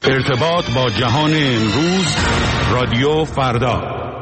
ارتباط با جهان امروز، رادیو فردا.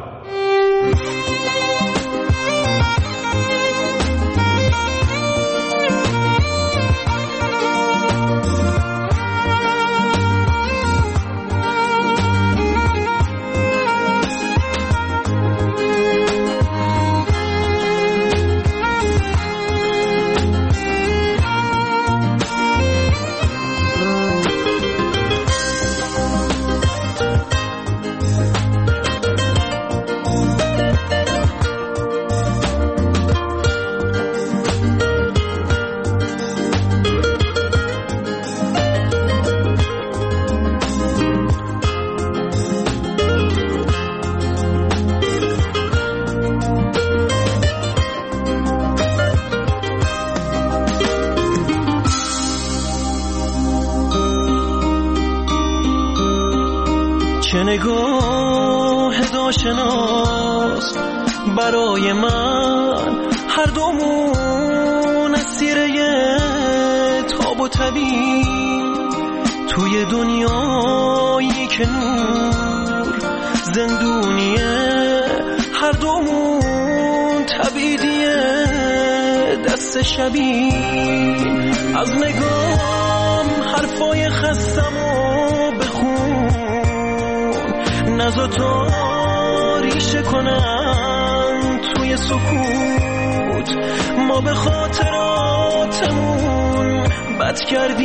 چه نگاه داشناس برای من، هر دومون اسیر تاب و طبیب توی دنیایی که نور زندونیه. هر دومون تبیدیه دست شبیه. از نگام حرفای خستمو بخون، نزا تاریشه کنن توی سکوت. ما به خاطراتمون بد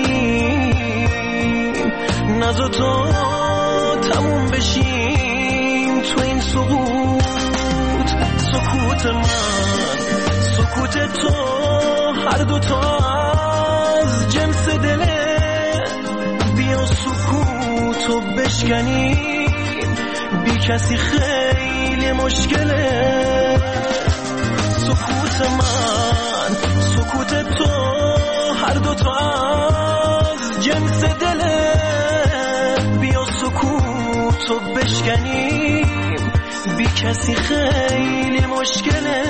کردیم، نزا تا تموم بشیم تو این سقوط. سکوت من، سکوت تو، هر دوتا از جنس دله. بیا سکوتو بشکنیم، بی کسی خیلی مشکله. سکوت من، سکوت تو، هر دوتا از جنس دله. بیا سکوتو بشکنیم، بی کسی خیلی مشکله.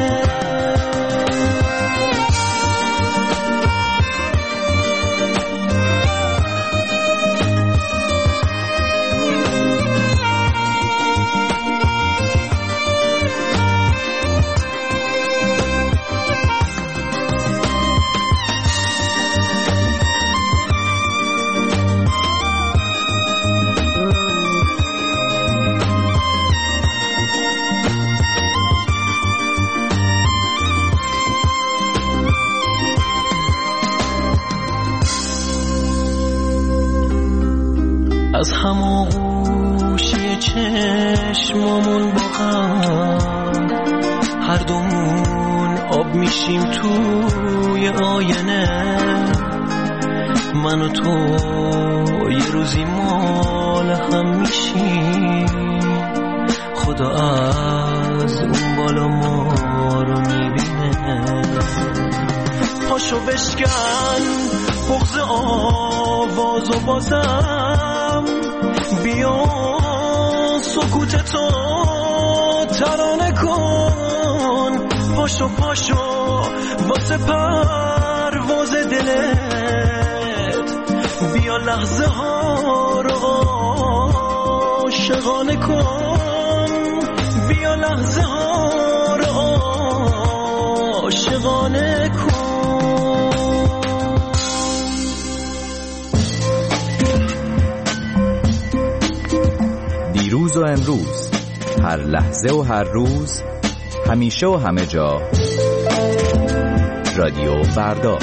از هماغوشی چشمامون با هم، هر دومون آب میشیم توی آینه. من و تو یه روزی مال هم میشیم، خدا از اون بالا ما رو میبینه. پاشو بشکن بغض آوازو بازم، بیا سکوت تو ترانه کن. پاشو پاشو واسه پرواز دلت، بیا لحظه ها رو عاشقانه کن. بیا لحظه ها رو عاشقانه کن. دیروز و امروز، هر لحظه و هر روز، همیشه و همه جا، رادیو فردا.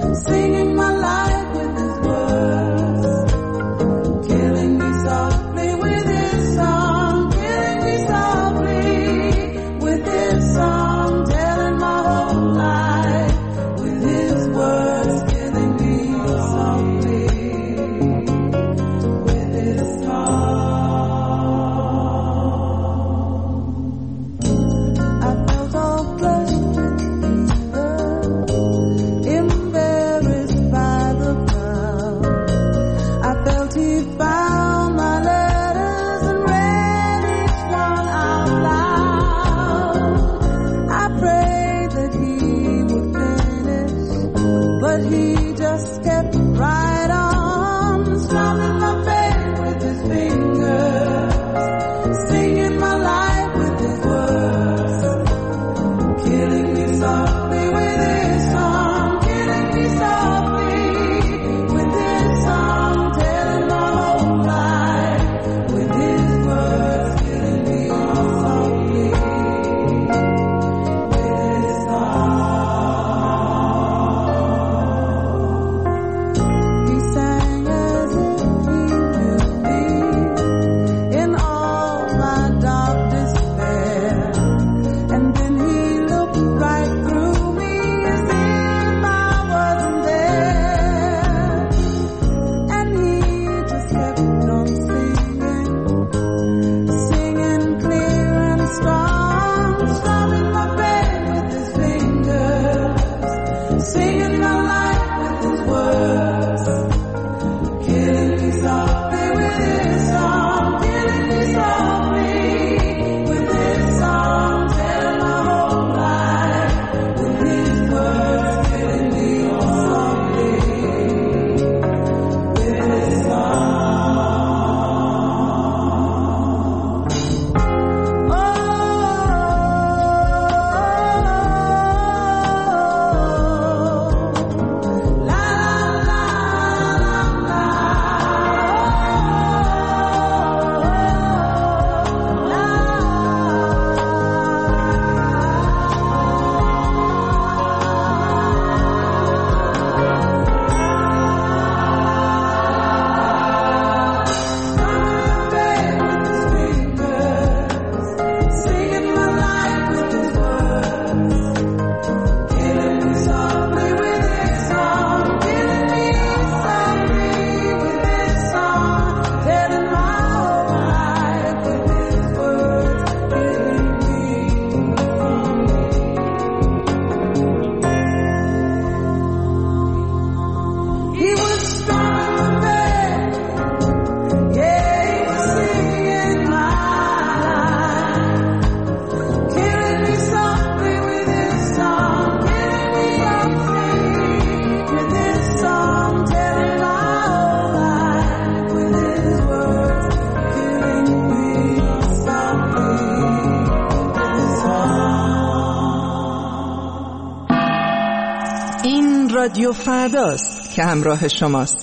رادیو فرداست که همراه شماست.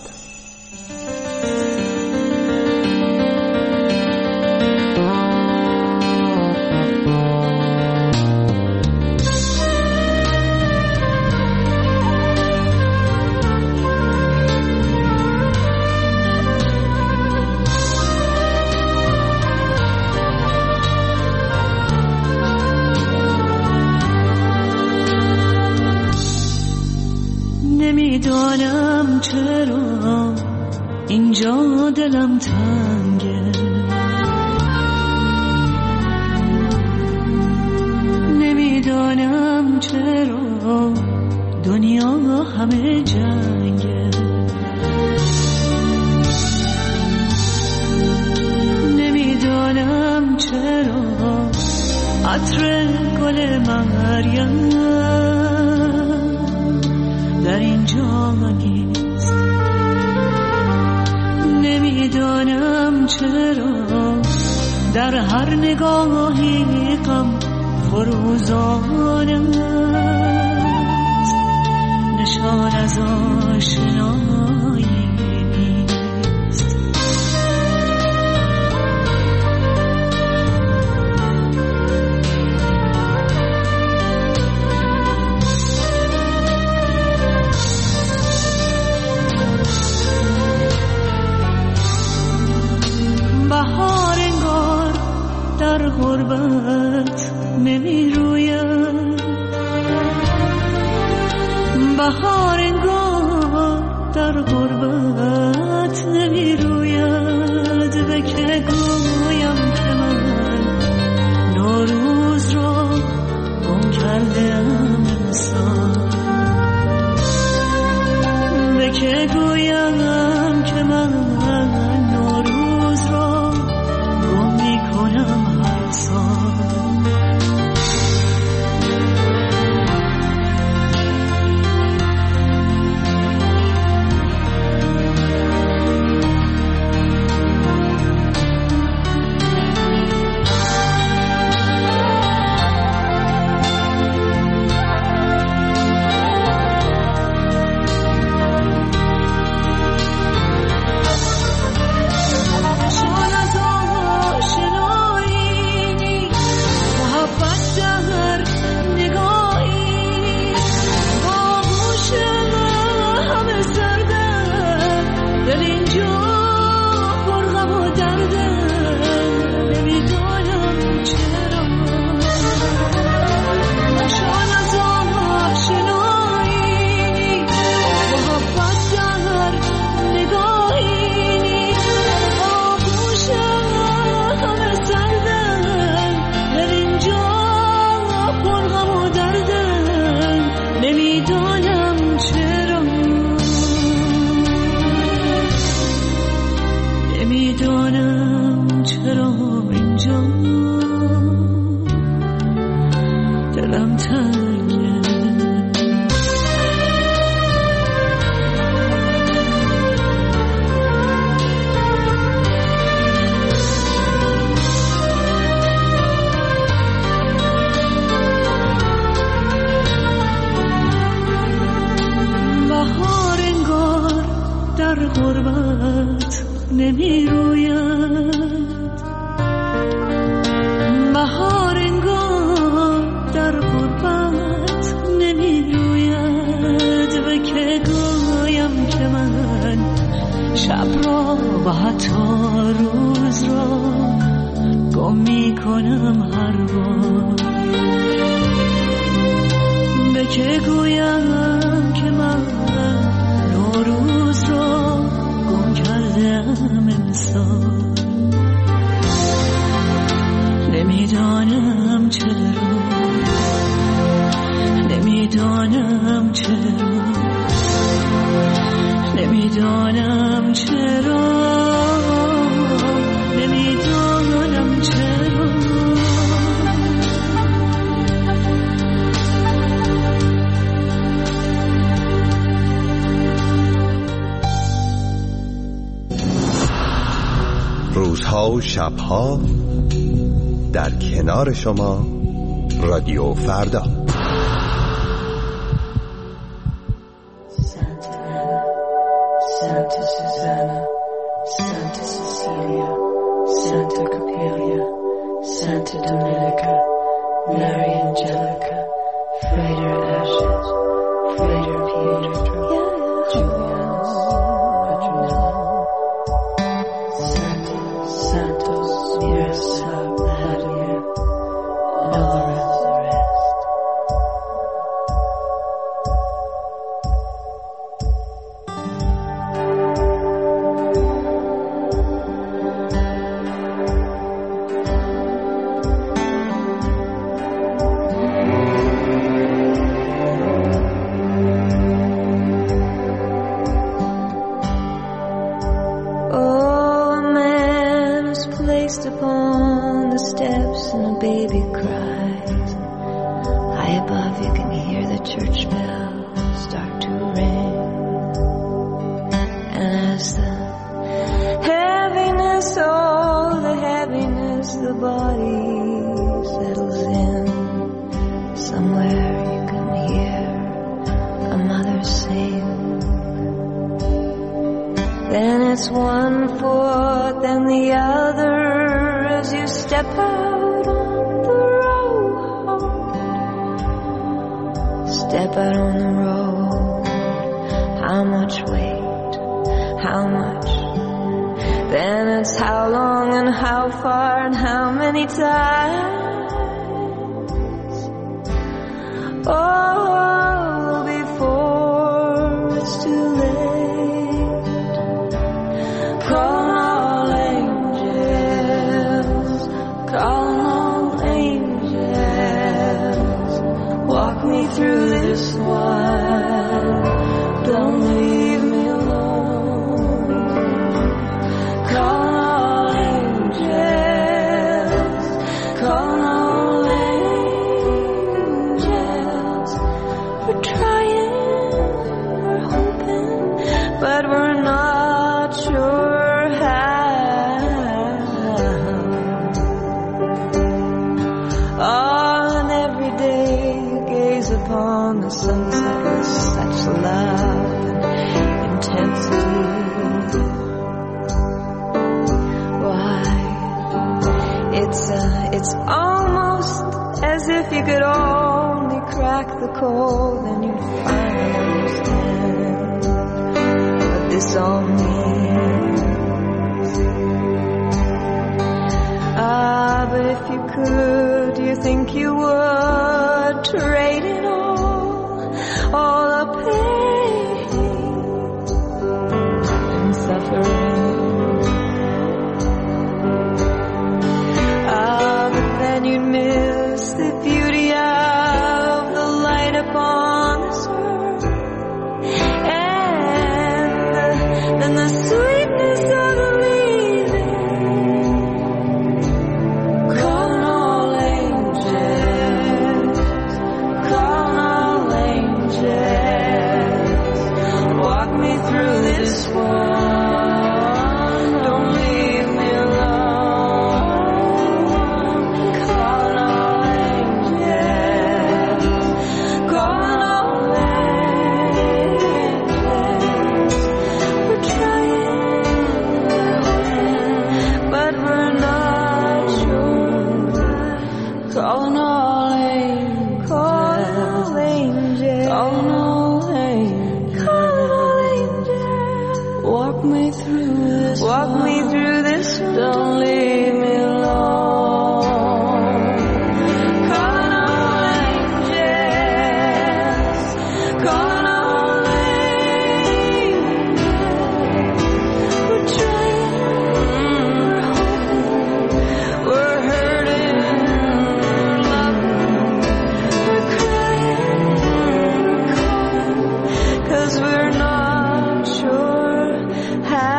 نمیدانم چرا اینجا دلم تنگه، نمیدانم چرا دنیا همه جنگه، نمیدانم چرا عطر گل مریم در اینجا نیست، نمیدانم چرا در هر نگاهی غم فروزان است، نشان از آشنایی نیست. که گویم که من نوروز را گم میکنم هر سال. روزها و شبها در کنار شما رادیو فردا. Santa Susanna, Santa Cecilia, Santa Capelia, Santa Dominica, Mary Angelica, Frater Ashes, Frater Pietro, Julianus, Petronella, Santos, Miroslav, Vladimir, and all the rest. Upon the steps and a baby cries. High above you can hear the church bells start to ring. And as the heaviness, oh the heaviness, the body settles in, somewhere you can hear a mother sing. Then it's one foot, then the other, as you step out on the road. Step out on the road. How much weight? How much? Then it's how long and how far and how many times. Oh, before it's too late. Call all angels, call all angels, walk me through this one, don't leave me alone. but we're not sure how. On every day you gaze upon the sunset with such love and intensity. Why, it's almost as if you could only crack the code and you'd finally understand what this all means. But if you could, do you think you would trade it all the pain and suffering? But then you'd miss the beauty of the light upon this earth, and the sweetness of the leaving. Calling all angels, calling all angels, walk me through this one, don't leave me alone. Calling all angels, calling all angels. We're trying, but we're not sure. Calling all angels, calling all angels, calling all angels, calling all angels. Walk me through this, walk me through this. Don't leave me alone. Calling all angels, calling all angels. We're trying, we're hoping, we're hurting, we're loving, we're crying, we're calling, 'cause we're not sure how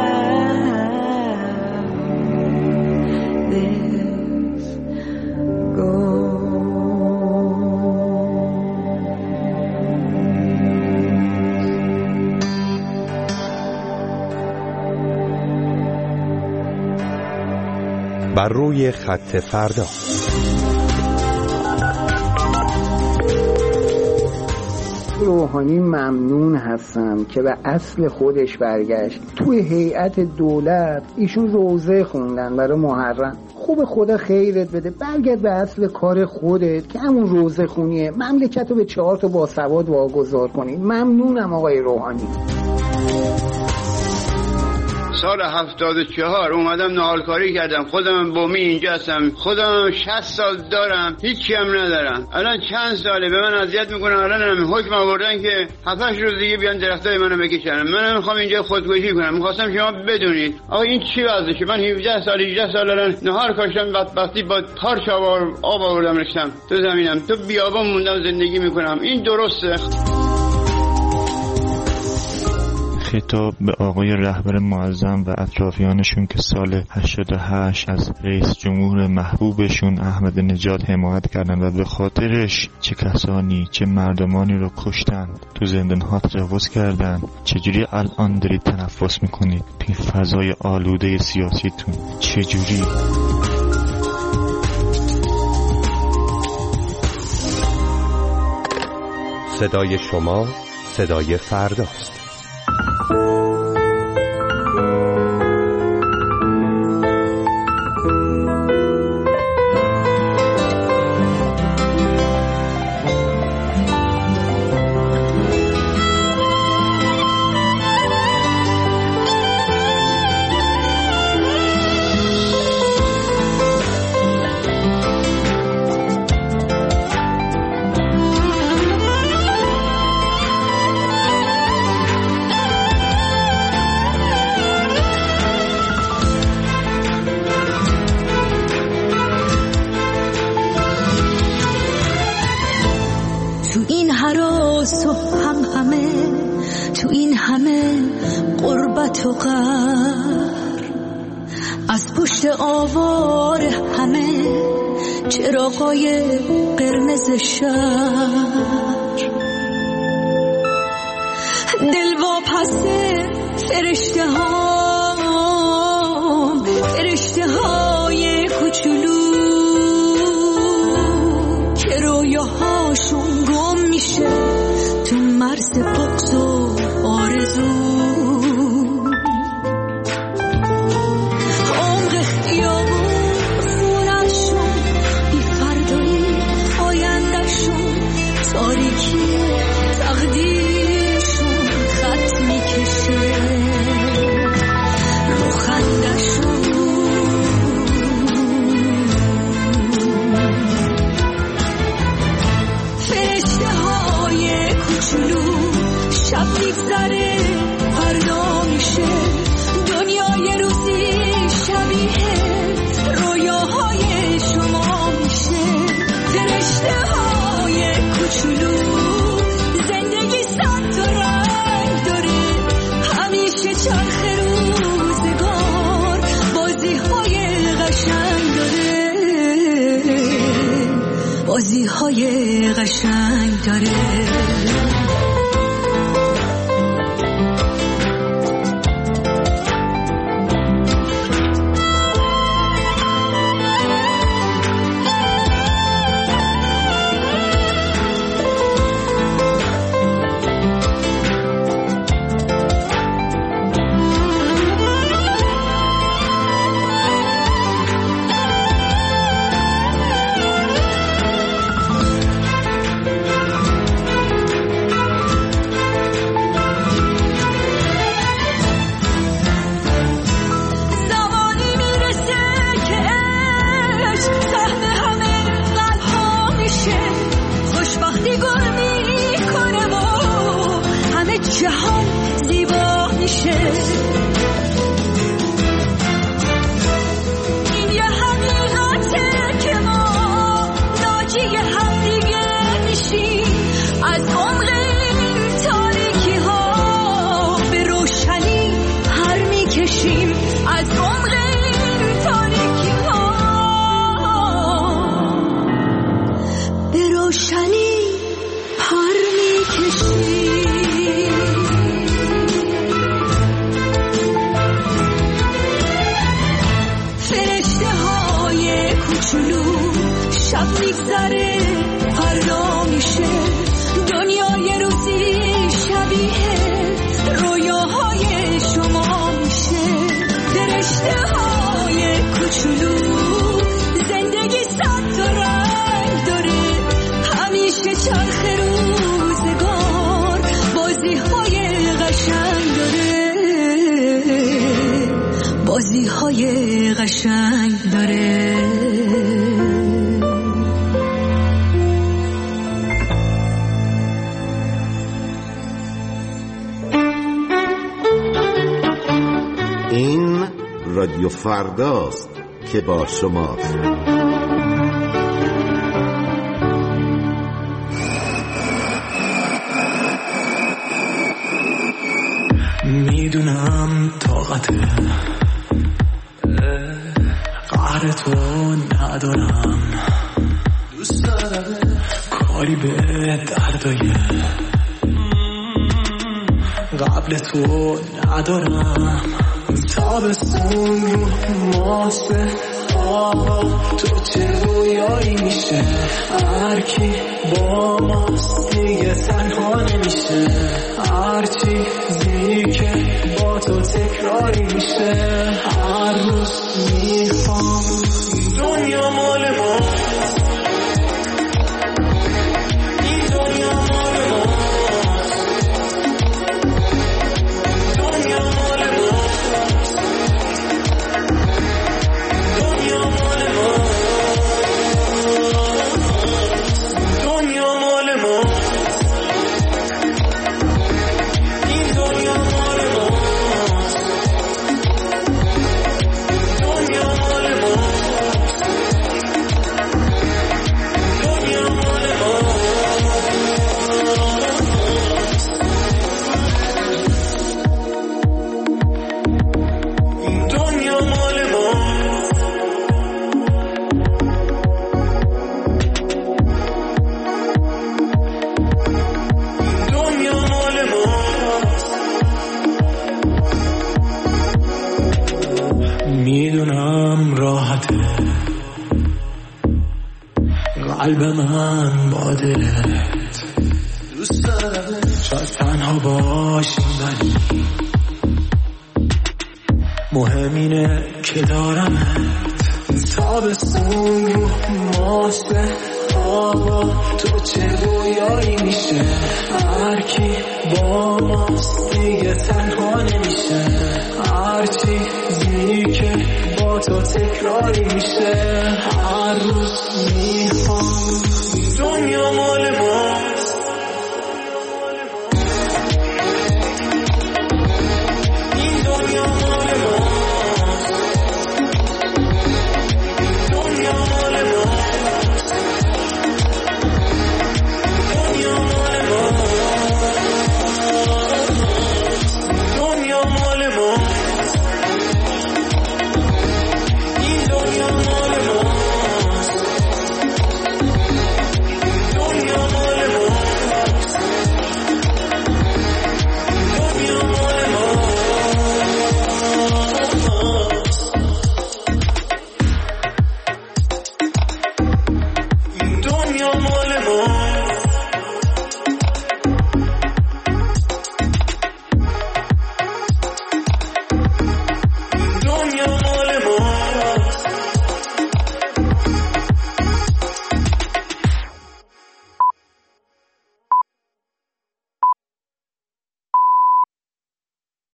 this goes. بر روی خط فردا. روحانی ممنون هستم که به اصل خودش برگشت. توی هیئت دولت ایشون روزه خوندن برای محرم. خوب خدا خیرت بده، برگرد به اصل کار خودت که همون روزه خونیه، مملکت رو به 4 تا باسواد واگذار کنی. ممنونم آقای روحانی. سال 74 اومدم نهارکاری کردم، خودم بومی اینجا هستم، خودم 60 سال دارم، هیچی هم ندارم. الان چند ساله به من اذیت میکنن، الان حکم آوردن که 7-8 روز دیگه بیان درختای منو بکشن. من میخوام اینجا خودکشی کنم. میخواستم شما بدونید آقا این چی وضعشه. من 18 سال الان نهار کاشتم، بدبختی با پارچ آب آوردم ریختم تو زمینم، تو بیابان موندم زندگی میکنم. این درسته؟ خطاب به آقای رهبر معظم و اطرافیانشون که سال 88 از رئیس جمهور محبوبشون احمد نژاد حمایت کردن و به خاطرش چه کسانی چه مردمانی رو کشتن، تو زندان‌ها تجاوز کردن. چجوری الان دارید تنفس میکنید توی فضای آلوده سیاسیتون؟ چجوری؟ صدای شما صدای فرداست. تو قهر از پشت آوار همه چراغای قرمز شهر دل واپس فرشته های کوچولو که رویاهاشون گم میشه تو مرز بغض و آرزو. عمق خیابون خونه‌شون بی فردایی آینده‌شون تاریکی تقدیرشون خط میکشه رو خنده‌شون. فرشته های کوچولو شب میگذره فردا میشه دنیا یه روزی شبیه رویاهای شما میشه. فرشته های کوچولو زندگی صد تا رنگ داره همیشه چرخ روزگار بازی های قشنگ داره بازی های قشنگ داره. بازی های قشنگ داره. این رادیو فرداست که با شماست. میدونم طاقته قهر تو ندارم، دوست دارم کاری به دردای قبل تو ندارم. تابستون رو ماسه تو چه رویایی میشه، هرکی با ماست دیگه تنها نمیشه، هر چیزی که با تو تکراری میشه. هر روز میخوام دنیا مال ما، این دنیا مال ما، دنیا مال ما، دنیا مال ما، دنیا مال ما، این دنیا مال ما. قلب من با دلت دوست دارم. شاید تنها باشیم ولی مهم اینه که دارمت. تابستون رو ماسه آقا تو چه گویایی میشه. هر کی با ماست دیگه تنها نمیشه. هر چیزی که با تو تکراری میشه.